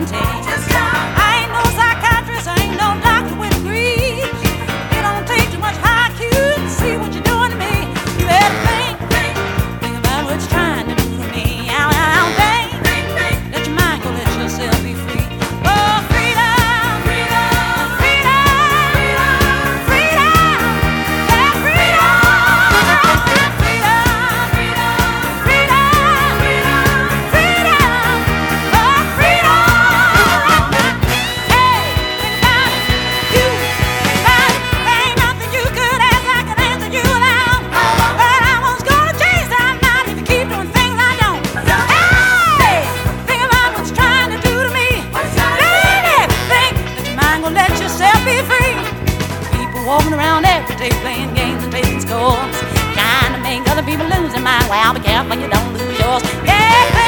certainty. I ain't no psychiatrist, I ain't no doctor with degrees. It don't take too much IQ to see what you're doing to me. You better think about what you're trying to do to me. Ow, ow, think, let your mind go, let yourself be free. Oh, freedom, freedom, freedom, freedom, freedom, yeah, freedom, freedom, freedom, freedom, freedom, freedom, oh, freedom. Hey, think about it, you think about it. There ain't nothing you could ask I can answer you now. But I was gonna change that night if you keep doing things I don't. Hey, think about what you're trying to do to me. Baby, think that your mind gonna let yourself be free. People walking around every day playing games and making scores, trying to make other people lose their mind. Well, be careful you don't lose yours. Yeah,